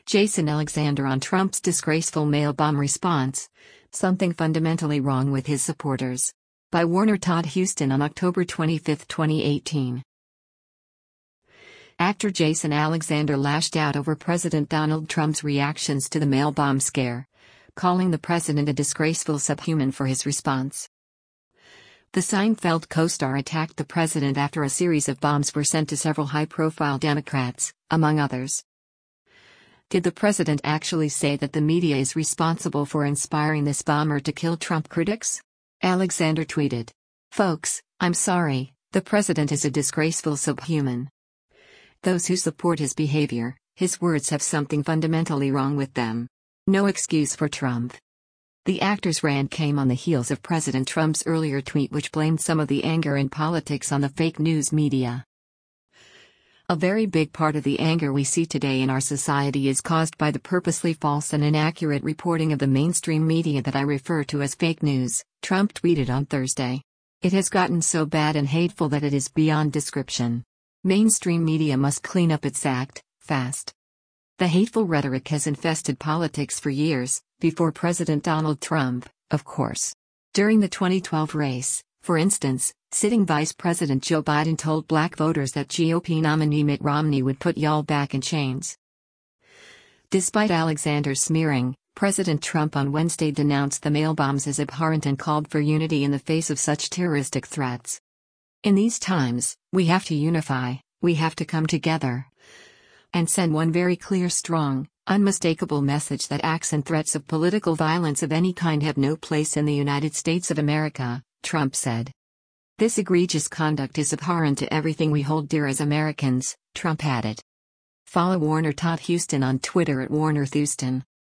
Jason Alexander on Trump's disgraceful mail bomb response. Something fundamentally wrong with his supporters. By Warner Todd Huston on October 25, 2018. Actor Jason Alexander lashed out over President Donald Trump's reactions to the mail bomb scare, calling the president a disgraceful subhuman for his response. The Seinfeld co-star attacked the president after a series of bombs were sent to several high-profile Democrats, among others. Did the president actually say that the media is responsible for inspiring this bomber to kill Trump critics? Alexander tweeted. "Folks, I'm sorry, the president is a disgraceful subhuman. Those who support his behavior, his words have something fundamentally wrong with them. No excuse for Trump." The actor's rant came on the heels of President Trump's earlier tweet, which blamed some of the anger in politics on the fake news media. A very big part of the anger we see today in our society is caused by the purposely false and inaccurate reporting of the mainstream media that I refer to as fake news, Trump tweeted on Thursday. "It has gotten so bad and hateful that it is beyond description. Mainstream media must clean up its act, fast." The hateful rhetoric has infested politics for years, before President Donald Trump, of course. During the 2012 race, for instance, sitting Vice President Joe Biden told black voters that GOP nominee Mitt Romney would put y'all back in chains. Despite Alexander's smearing, President Trump on Wednesday denounced the mail bombs as abhorrent and called for unity in the face of such terroristic threats. "In these times, we have to unify, we have to come together and send one very clear, strong, unmistakable message that acts and threats of political violence of any kind have no place in the United States of America," Trump said. "This egregious conduct is abhorrent to everything we hold dear as Americans," Trump added. Follow Warner Todd Huston on Twitter at WarnerThouston.